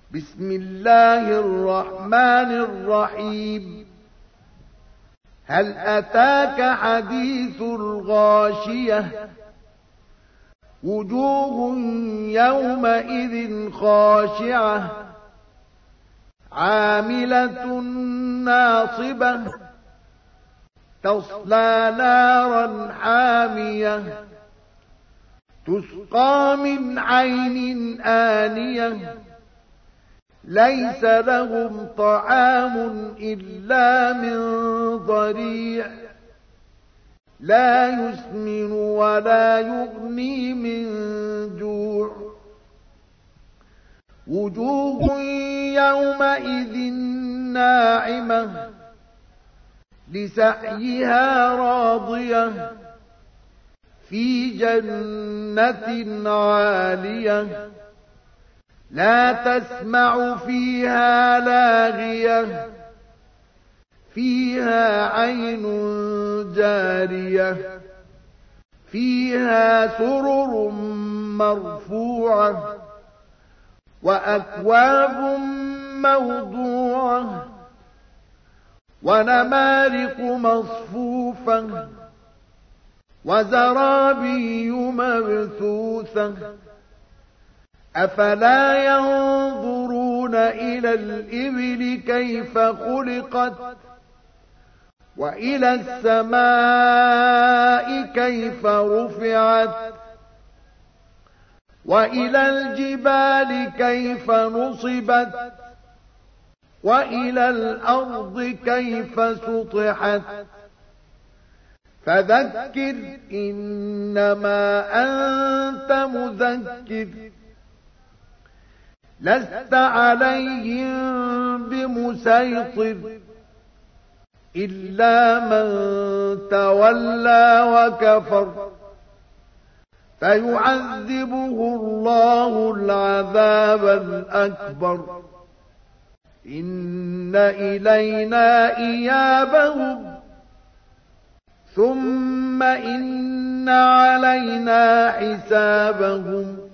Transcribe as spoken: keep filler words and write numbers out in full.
بسم الله الرحمن الرحيم هل أتاك حديث الغاشية وجوه يومئذ خاشعة عاملة ناصبة تصلى نارا حامية تسقى من عين آنية ليس لهم طعام إلا من ضريع لا يسمن ولا يغني من جوع وجوه يومئذ ناعمة لسعيها راضية في جنة عالية لا تسمع فيها لاغية فيها عين جارية فيها سرر مرفوعة وأكواب موضوعة ونمارق مصفوفة وزرابي مبثوثة أفلا ينظرون إلى الإبل كيف خلقت وإلى السماء كيف رفعت وإلى الجبال كيف نصبت وإلى الأرض كيف سطحت فذكر إنما أنت مذكر لست عليهم بمسيطر إلا من تولى وكفر فيعذبه الله العذاب الأكبر إن إلينا إيابهم ثم إن علينا حسابهم